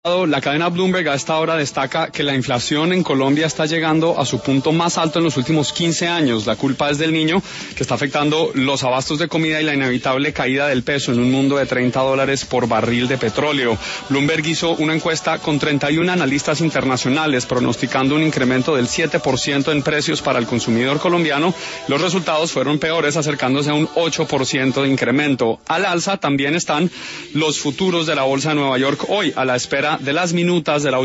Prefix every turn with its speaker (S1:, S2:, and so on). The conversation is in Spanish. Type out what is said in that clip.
S1: La cadena Bloomberg a esta hora destaca que la inflación en Colombia está llegando a su punto más alto en los últimos 15 años. La culpa es del Niño, que está afectando los abastos de comida y la inevitable caída del peso en un mundo de $30 por barril de petróleo. Bloomberg hizo una encuesta con 31 analistas internacionales pronosticando un incremento del 7% en precios para el consumidor colombiano. Los resultados fueron peores, acercándose a un 8% de incremento. Al alza también están los futuros de la Bolsa de Nueva York hoy, a la espera de las minutas de la